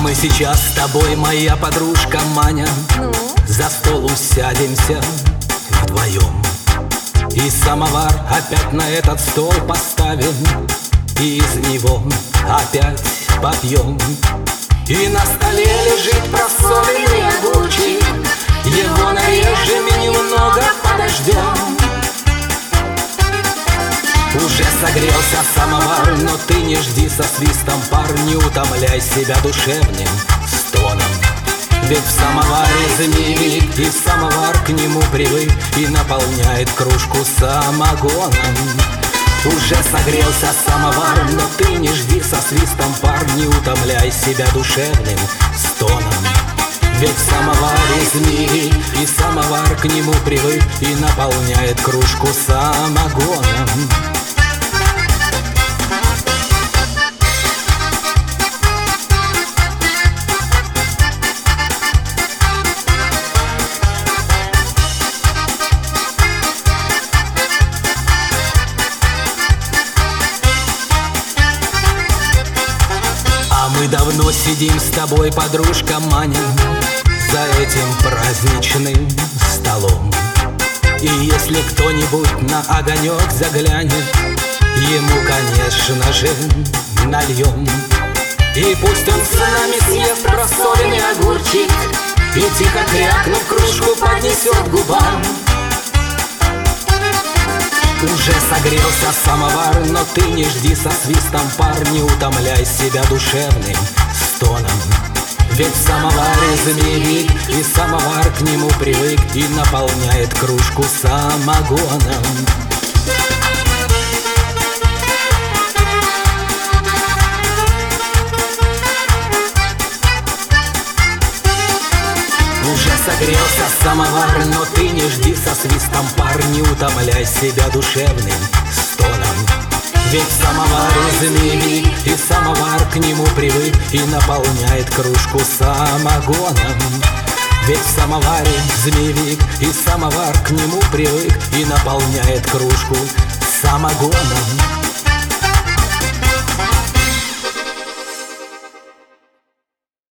мы сейчас с тобой, моя подружка Маня, за стол усядемся вдвоем. И самовар опять на этот стол поставим, и из него опять попьем. И на столе лежит просоленный огурчик, его нарежем и немного подождем. Уже согрелся самовар, но ты не жди со свистом, пар, не утомляй себя душевным стоном. Ведь в самоваре змеевик, и самовар к нему привык и наполняет кружку самогоном. Уже согрелся самовар, но ты не жди со свистом, пар, не утомляй себя душевным стоном. Ведь в самоваре змеевик, и самовар к нему привык и наполняет кружку самогоном. Мы давно сидим с тобой, подружка Маня, за этим праздничным столом. И если кто-нибудь на огонек заглянет, ему, конечно же, нальем. И пусть он с нами съест просоленный огурчик и, тихо крякнув, кружку поднесет к губам. Уже согрелся самовар, но ты не жди со свистом, пар, не утомляй себя душевным стоном. Ведь в самоваре змеевик, и самовар к нему привык и наполняет кружку самогоном. Уже согрелся самовар, но ты не жди со свистом, пар, не утомляй себя душевным стоном. Ведь в самоваре змеевик, и самовар к нему привык и наполняет кружку самогоном. Ведь в самоваре змеевик, и самовар к нему привык и наполняет кружку самогоном.